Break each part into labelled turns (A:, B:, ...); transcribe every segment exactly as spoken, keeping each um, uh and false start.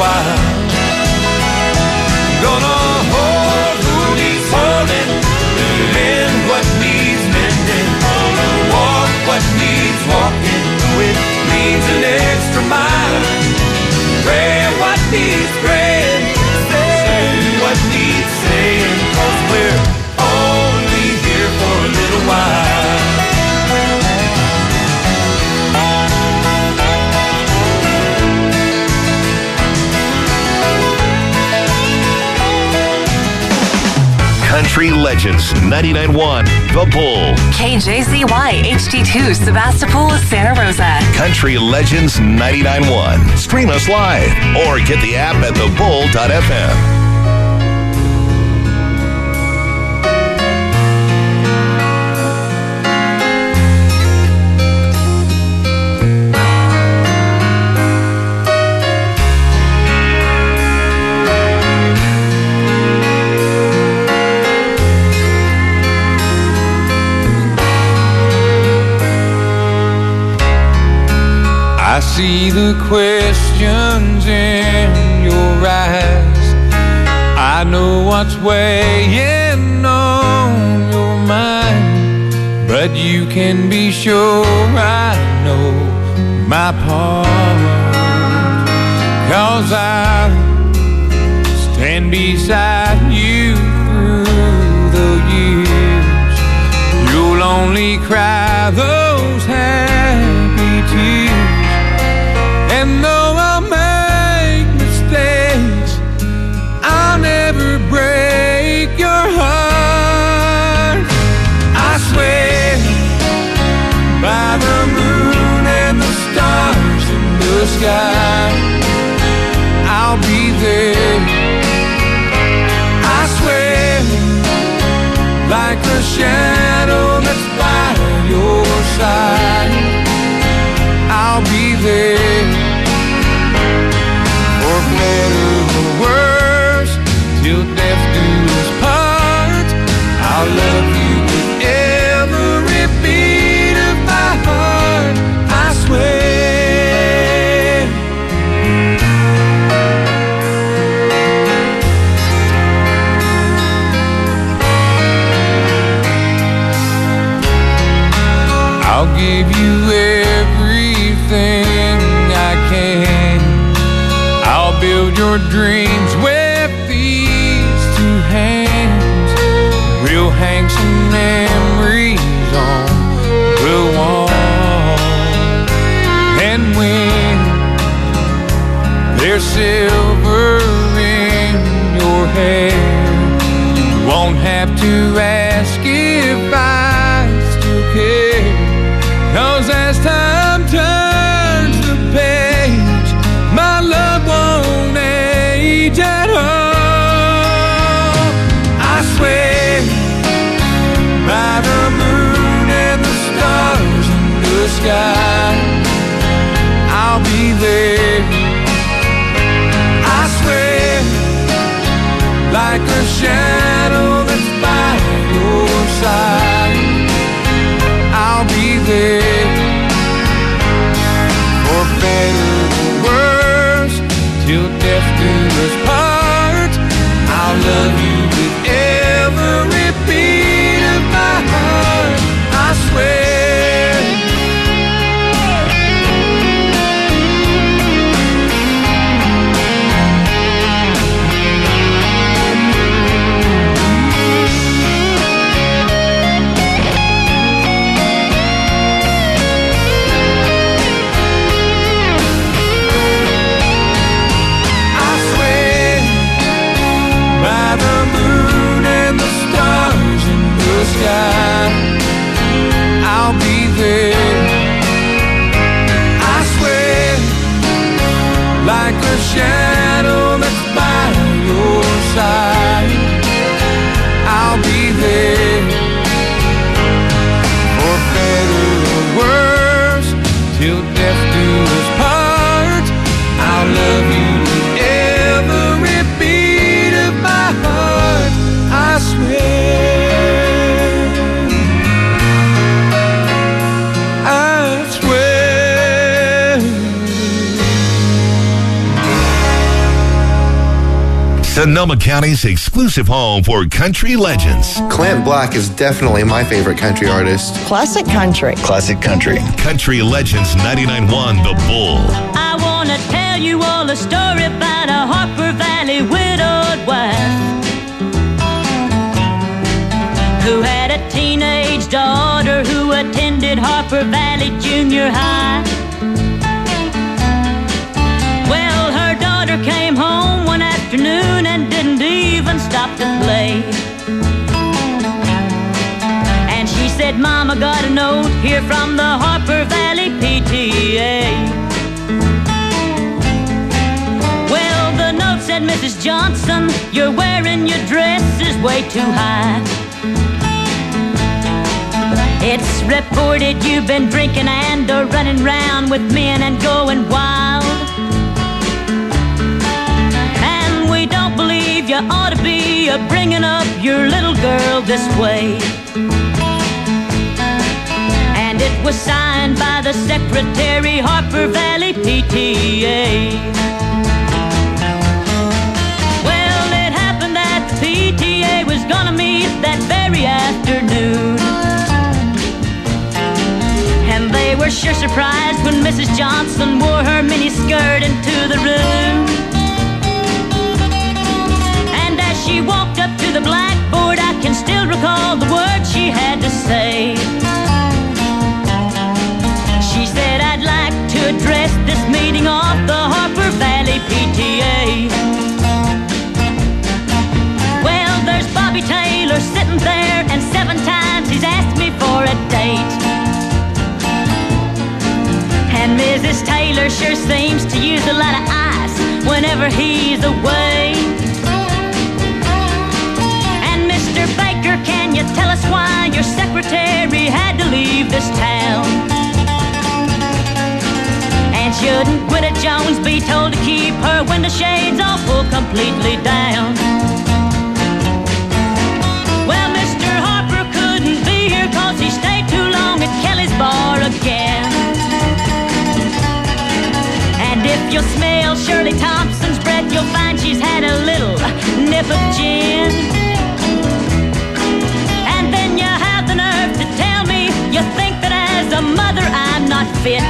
A: while. Gonna hold who needs holding, mend what needs mending, walk what needs walking, though it means an extra mile. Pray what needs praying, say what needs saying, 'cause we're only here for a little while.
B: Country Legends ninety-nine point one The Bull.
C: K J Z Y H D two Sebastopol, Santa Rosa.
B: Country Legends ninety-nine point one. Stream us live or get the app at the bull dot f m.
A: I see the questions in your eyes. I know what's weighing on your mind, but you can be sure I know my part. 'Cause I stand beside you through the years. You'll only cry those happy tears. And though I'll make mistakes, I'll never break your heart. I swear by the moon and the stars in the sky, I'll be there. I swear like a shadow that's by your side, I'll be there. For better or worse, till death do us part, I'll love you with every beat of my heart, I swear. I'll give you everything I can. I'll build your dreams with these two hands. We'll hang some memories on the wall. And when there's silver in your hair, you won't have to ask if I still care. 'Cause as time turns the page, my love won't age at all. I swear by the moon and the stars in the sky, I'll be there. I swear like a shadow that's by your side, I'll be there. For better or worse, till death do us part, I'll love you with every beat of my heart, I swear.
B: Sonoma County's exclusive home for country legends.
D: Clint Black is definitely my favorite country artist.
E: Classic country.
F: Classic country.
B: Country Legends ninety-nine point one The Bull.
G: I want to tell you all a story about a Harper Valley widowed wife who had a teenage daughter who attended Harper Valley Junior High. Well, her daughter came home one afternoon and didn't even stop to play. And she said, Mama, got a note here from the Harper Valley P T A. Well, the note said, Missus Johnson, you're wearing your dress is way too high. It's reported you've been drinking and are running round with men and going wild. And we don't believe you ought to be a bringing up your little girl this way. And it was signed by the secretary, Harper Valley P T A. Well, it happened that the P T A was gonna meet that very afternoon. And they were sure surprised when Missus Johnson wore her miniskirt into the room. And as she walked up to the blackboard, I can still recall the words she had to say. She said, I'd like to address this meeting of the Harper Valley P T A. Well, there's Bobby Taylor sitting there, and seven times he's asked me for a date. And Missus Taylor sure seems to use a lot of ice whenever he's away. And Mister Baker, can you tell us why your secretary had to leave this town? And shouldn't Gwyneth Jones be told to keep her window shades all pulled completely down? Well, Mister Harper couldn't be here cause he stayed too long at Kelly's bar again. And if you'll smell Shirley Thompson's breath, you'll find she's had a little nip of gin. And then you have the nerve to tell me you think that as a mother I'm not fit.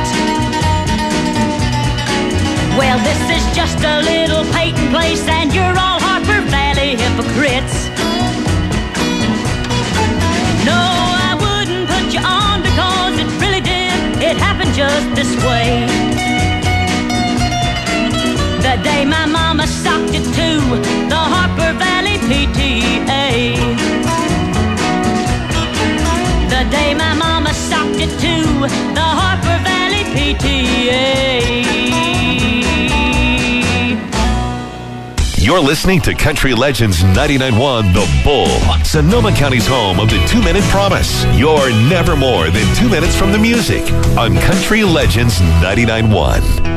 G: Well, this is just a little Peyton place, and you're all Harper Valley hypocrites. No, I wouldn't put you on because it really did. It happened just this way. The day my mama socked it to the Harper Valley P T A. The day my mama socked it to the Harper Valley P T A.
B: You're listening to Country Legends ninety-nine point one The Bull, Sonoma County's home of the two-minute promise. You're never more than two minutes from the music on Country Legends ninety-nine point one.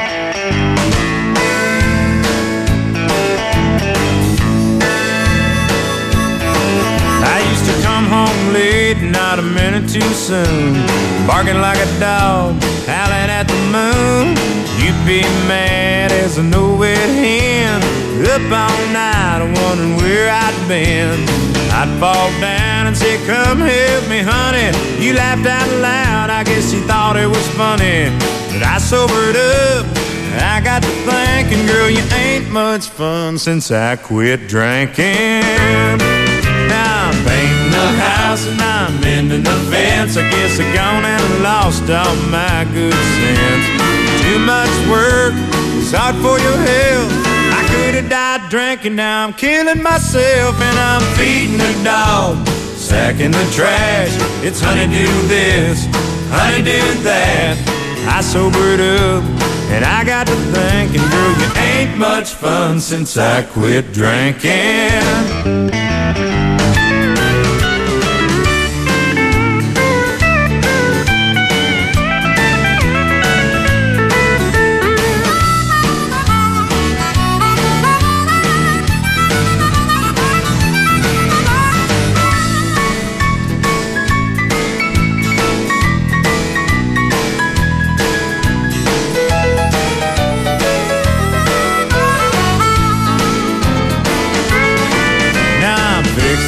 A: Come home late, not a minute too soon, barking like a dog, howling at the moon. You'd be mad as a no-wet hen, up all night wondering where I'd been. I'd fall down and say, come help me, honey. You laughed out loud, I guess you thought it was funny. But I sobered up, I got to thinking, girl, you ain't much fun since I quit drinking. Now I'm painting the house and I'm mending the fence. I guess I gone and lost all my good sense. Too much work, it's hard for your health. I could have died drinking, now I'm killing myself. And I'm feeding the dog, sacking the trash. It's honey do this, honey do that. I sobered up and I got to thinking, girl, you ain't much fun since I quit drinking.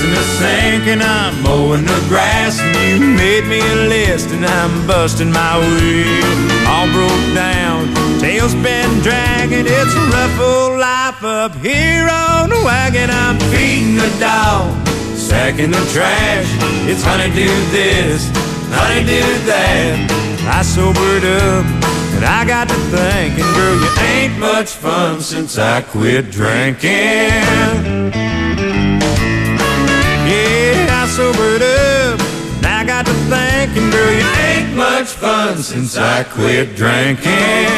A: kitchen is sinking, I'm mowing the grass, and you made me a list, and I'm busting my wheel. All broke down, tail's been dragging, it's a rough old life up here on the wagon. I'm feeding the dog, sacking the trash, it's honeydew this, honeydew that. I sobered up, and I got to thinking, girl, you ain't much fun since I quit drinking. Yeah, I sobered up, and I got to thinking, girl, you ain't much fun since I quit drinking.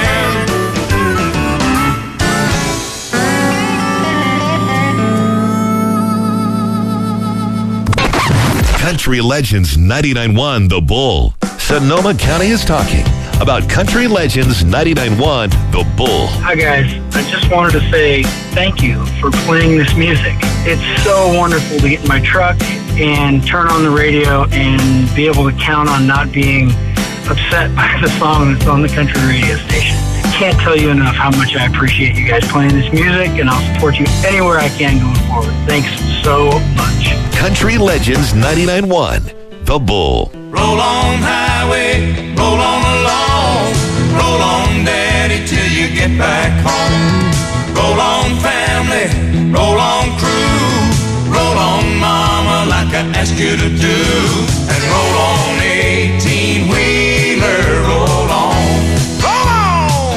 B: Country Legends ninety-nine point one The Bull. Sonoma County is talking about Country Legends ninety-nine point one The Bull.
E: Hi guys, I just wanted to say thank you for playing this music. It's so wonderful to get in my truck and turn on the radio and be able to count on not being upset by the song that's on the country radio station. Can't tell you enough how much I appreciate you guys playing this music, and I'll support you anywhere I can going forward. Thanks so much.
B: Country Legends ninety-nine point one The Bull.
A: Roll on highway, roll on along, roll on daddy till you get back home. Roll on family, roll on crew, roll on mama like I asked you to do. And roll on eighteen-wheeler, roll on, roll on!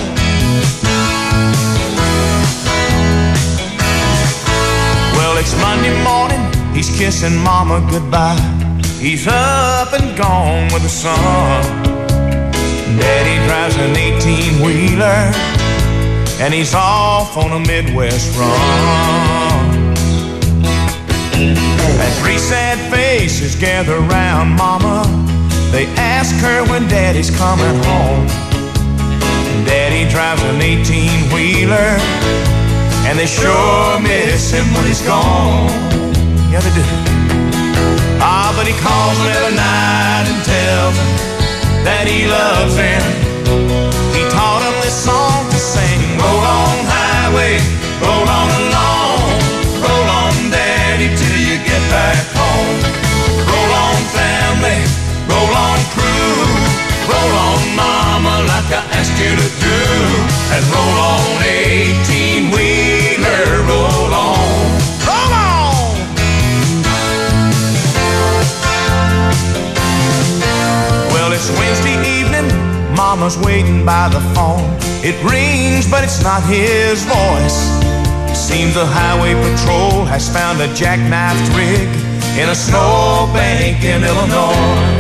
A: Well, it's Monday morning, he's kissing mama goodbye. He's up and gone with the sun. Daddy drives an eighteen-wheeler, and he's off on a Midwest run. And three sad faces gather around mama. They ask her when daddy's coming home. Daddy drives an eighteen-wheeler, and they sure miss him when he's gone. Yeah, they do. Ah, but he calls them every night and tells them that he loves them. He taught them this song to sing. Roll on highway, roll on along, roll on daddy till you get back home. Roll on family, roll on crew, roll on mama like I asked you to do. And roll on eighteen-wheeler, roll on, roll on! It's Wednesday evening, mama's waiting by the phone. It rings, but it's not his voice. Seems the highway patrol has found a jackknifed rig in a snowbank in Illinois.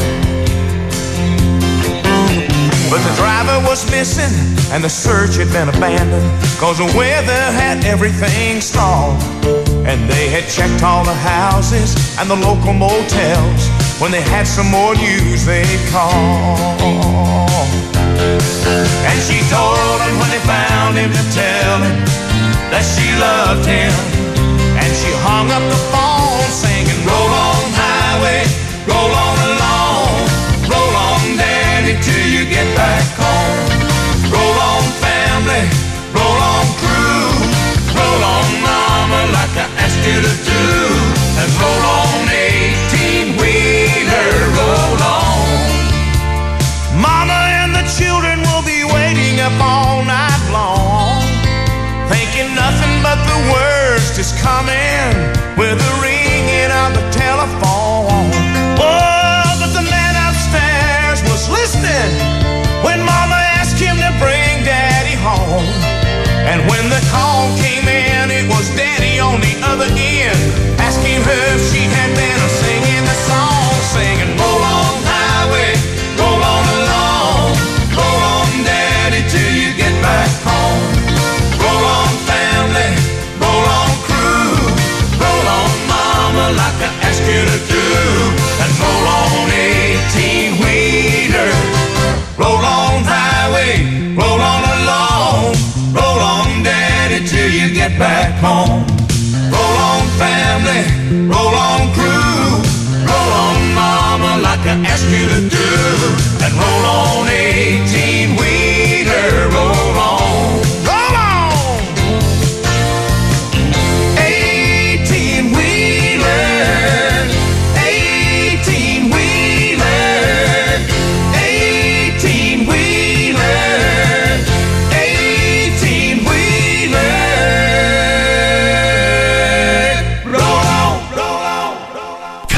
A: But the driver was missing, and the search had been abandoned, cause the weather had everything stalled. And they had checked all the houses and the local motels. When they had some more news, they'd call. And she told him when they found him to tell him that she loved him. And she hung up the phone singing, roll on highway, roll on along, roll on daddy till you get back home. Roll on family, roll on crew, roll on mama like I asked you to do. And roll on eighteen-wheeler, roll on. Mama and the children will be waiting up all night long, thinking nothing but the worst is coming with the ringing of the telephone. Oh, but the man upstairs was listening when mama asked him to bring daddy home. And when the call came in, it was daddy on the other end, asking her if she had been singing the song, singing, roll on highway, roll on along, roll on daddy till you get back home. Roll on family, roll on crew, roll on mama like I asked you to do. And roll on eighteen-wheeler, roll on highway, roll on along, roll on daddy till you get back home. Roll on family, roll on crew, roll on mama like I asked you to do. And roll on eighteen-wheeler, roll on, roll on! eighteen-wheeler,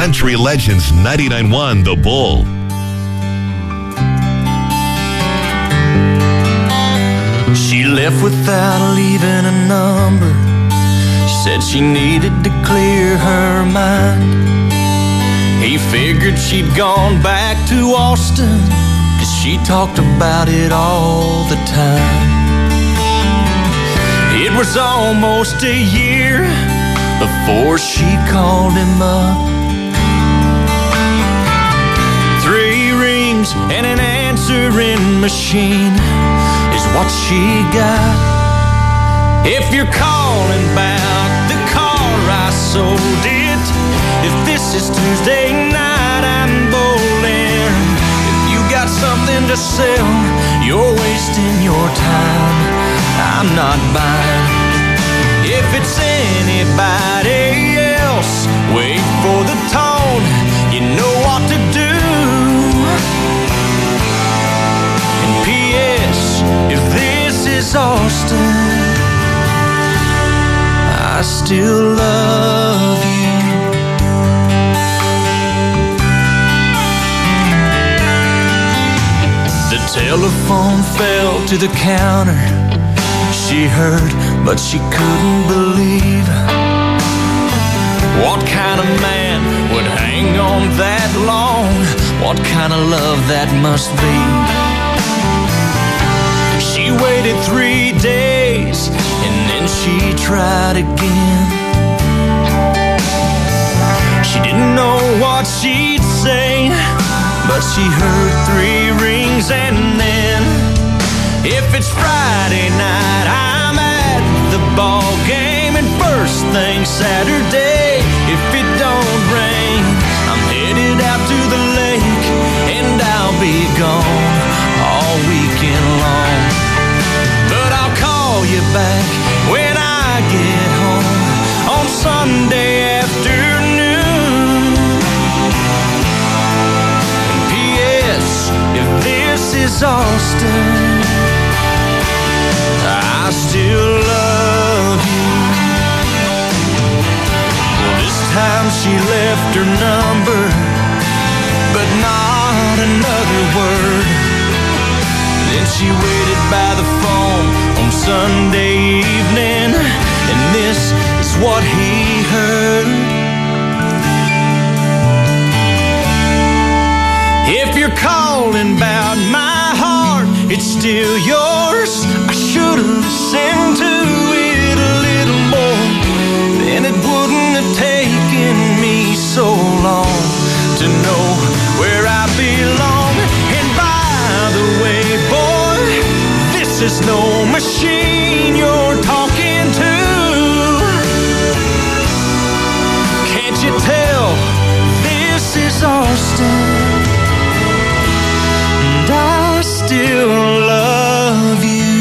B: Country Legends ninety-nine point one The Bull.
A: She left without leaving a number. She said she needed to clear her mind. He figured she'd gone back to Austin, 'cause she talked about it all the time. It was almost a year before she called him up. Three rings and an answering machine is what she got. If you're calling about the car I sold it, if this is Tuesday night I'm bowling, if you got something to sell, you're wasting your time, I'm not buying. If it's anybody else, wait for the tone, you know what to do. And P S if this is Austin, I still love you. The telephone fell to the counter. She heard, but she couldn't believe. What kind of man would hang on that long? What kind of love that must be? She waited three days and then she tried again. She didn't know what she'd say, but she heard three rings and then, if it's Friday night, I'm at the ball game, and first thing Saturday, if it don't rain, I'm headed out to the lake, and I'll be gone all weekend long. But I'll call you back when I get home on Sunday afternoon. And P S if this is Austin, I still love you. Well, this time she left her number, but not another word. Then she waited by the phone on Sunday evening, and this is what he heard. If you're calling about my heart, it's still yours. I should have listened to it a little more, then it wouldn't have taken me so long to know where I belong. And by the way, boy, this is no machine you're talking to. Can't you tell this is Austin? And I still love you.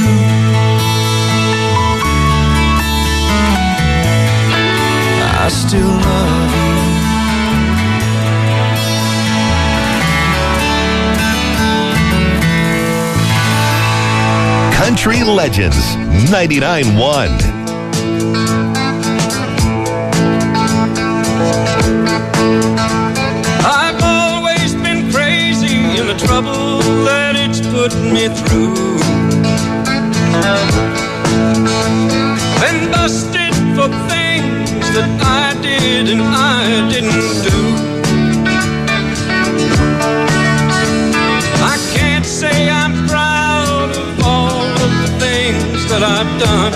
A: I still love you.
B: Country Legends ninety-nine point one.
A: I've always been crazy in the trouble that it's put me through. Been busted for things that I did and I didn't do. I can't say I'm proud of all of the things that I've done,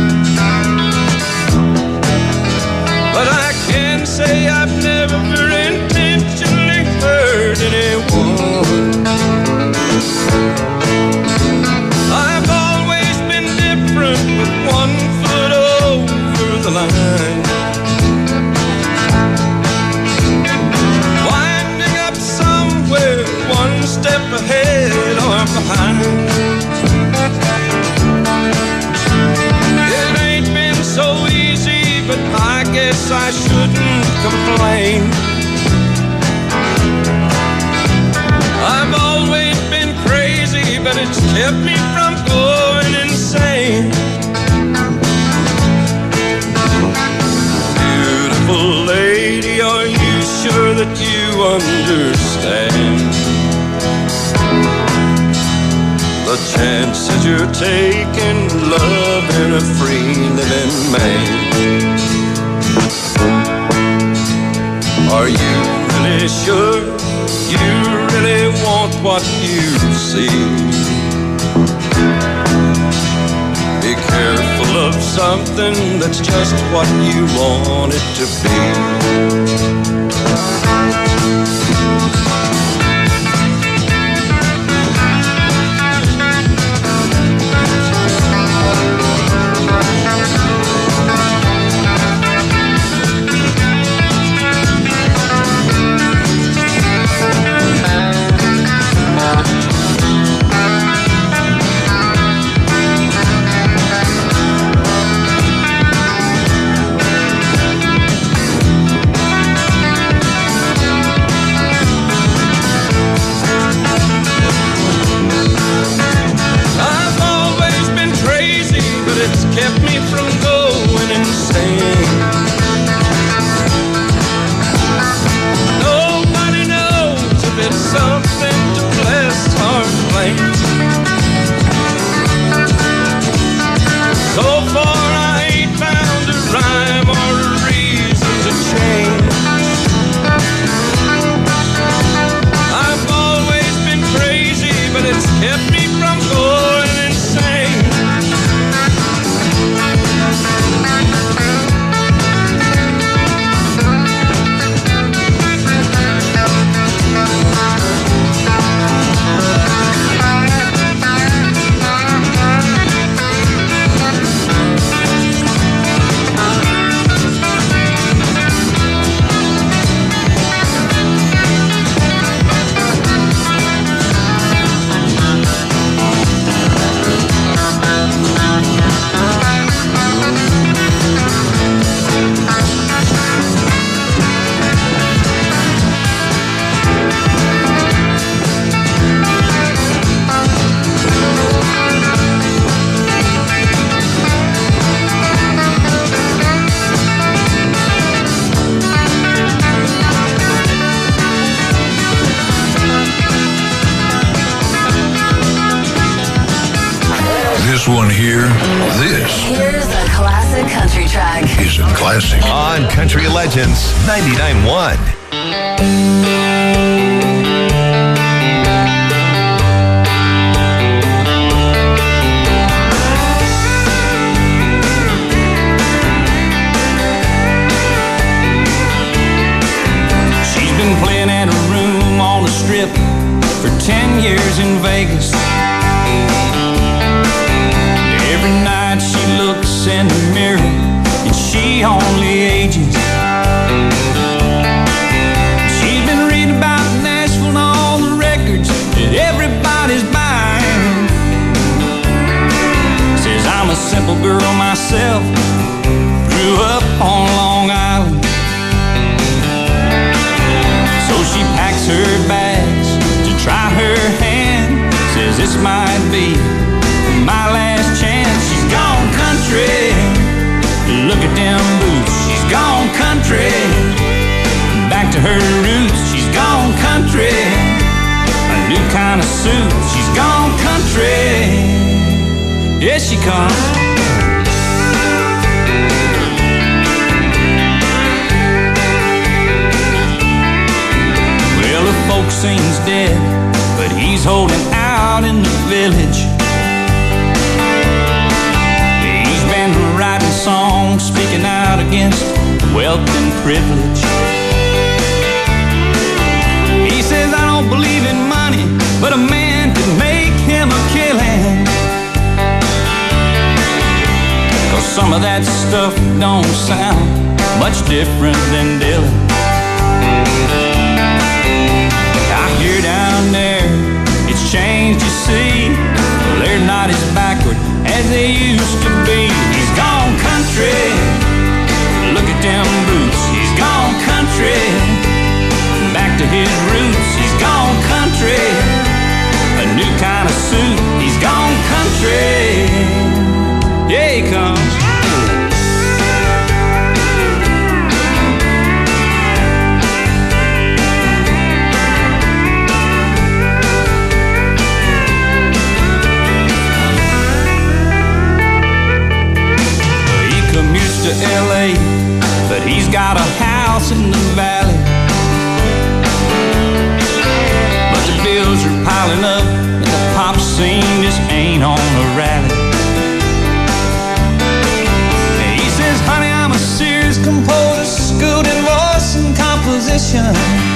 A: but I can say I've never intentionally hurt anyone. I've always been different, with one foot over the line, winding up somewhere one step ahead or behind. It ain't been so easy, but I guess I shouldn't complain. I've always been crazy, but it's kept me from going insane. Beautiful lady, are you sure that you understand the chances you're taking, loving a free living man. Are you really sure you really want what you see? Be careful of something that's just what you want it to be. Kept me from going insane. Nobody knows if it's something to bless or blame. So far I ain't found a rhyme or a reason to change. I've always been crazy, but it's kept me from going insane.
F: This one here, this
C: Here's a classic country track.
F: is a classic.
B: On Country Legends ninety-nine point one.
A: She's been playing at a room on the strip for ten years in Vegas. Every night she looks in the mirror and she only ages. She's been reading about Nashville and all the records that everybody's buying. Says I'm a simple girl myself, grew up on Long Island. So she packs her bags to try her hand. Says this might be my last chance. She's gone country. Look at them boots. She's gone country. Back to her roots. She's gone country. A new kind of suit. She's gone country. Here she comes. Well, the folk scene's dead, but he's holding out in the village. Writing songs, speaking out against wealth and privilege. He says, I don't believe in money, but a man can make him a killing. Cause some of that stuff don't sound much different than Dylan. I hear down there, it's changed, you see. Well, they're not as backward as they used to be. He's gone country. Look at them boots. He's gone country. Back to his roots. He's gone country. A new kind of suit. He's gone country. Yeah, he comes. possession.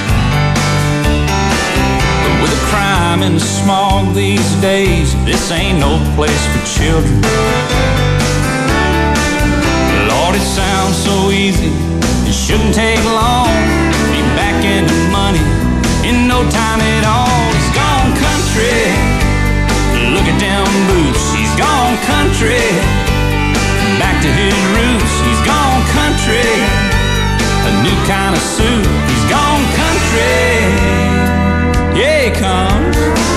A: But with the crime and the smog these days, this ain't no place for children. Lord, it sounds so easy, it shouldn't take long. Be back into money in no time at all. He's gone country, look at them boots. He's gone country, back to his roots. He's gone country, a new kind of suit. He's gone country, yeah, he comes.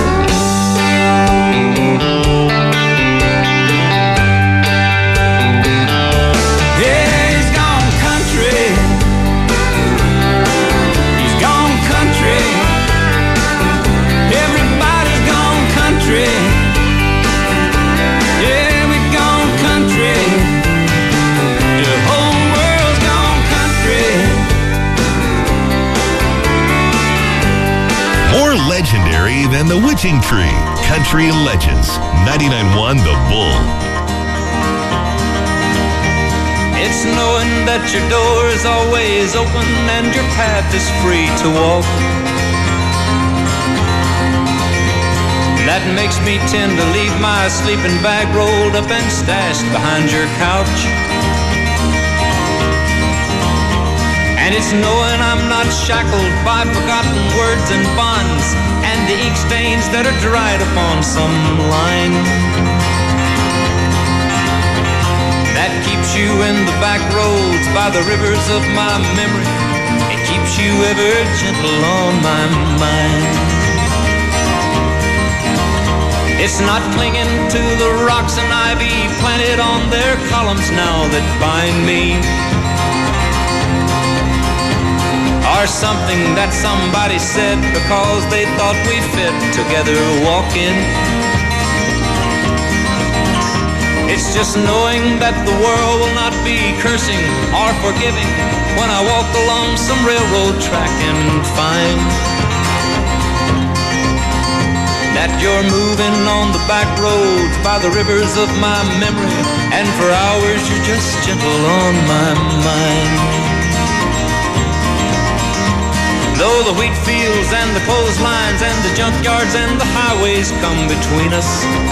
A: Yeah, he's gone country. He's gone country. Everybody's gone country. Yeah, we've gone country. The whole world's gone country.
B: More legendary than the Witching Tree. Country Legends. ninety-nine point one The Bull.
A: It's knowing that your door is always open and your path is free to walk. That makes me tend to leave my sleeping bag rolled up and stashed behind your couch. And it's knowing I'm not shackled by forgotten words and bonds and the ink stains that are dried upon some line. That keeps you in the back roads by the rivers of my memory. It keeps you ever gentle on my mind. It's not clinging to the rocks and ivy planted on their columns now that bind me, or something that somebody said because they thought we fit together walking. It's just knowing that the world will not be cursing or forgiving when I walk along some railroad track and find that you're moving on the back roads by the rivers of my memory, and for hours you're just gentle on my mind. Though the wheat fields and the clotheslines and the junkyards and the highways come between us,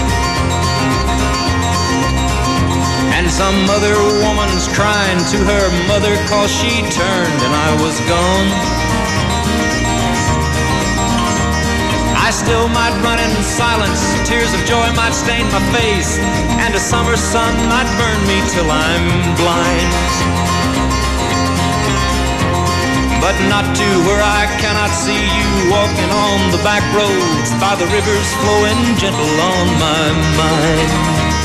A: and some other woman's crying to her mother 'cause she turned and I was gone, I still might run in silence, tears of joy might stain my face, and a summer sun might burn me till I'm blind. But not to where I cannot see you walking on the back roads by the rivers flowing gentle on my mind.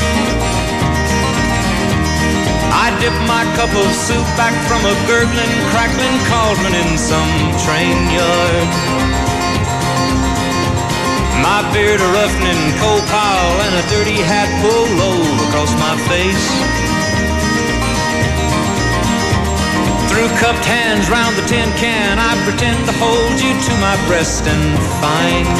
A: I dip my cup of soup back from a gurgling, crackling cauldron in some train yard. My beard a roughening coal pile and a dirty hat pulled low across my face. Through cupped hands round the tin can, I pretend to hold you to my breast and find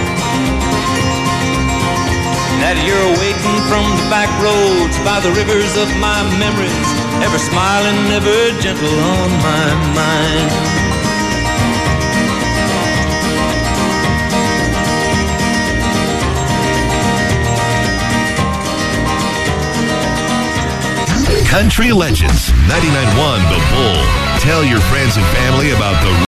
A: that you're waiting from the back roads by the rivers of my memories, ever smiling, ever gentle on my mind.
B: Country Legends. ninety-nine point one The Bull. Tell your friends and family about the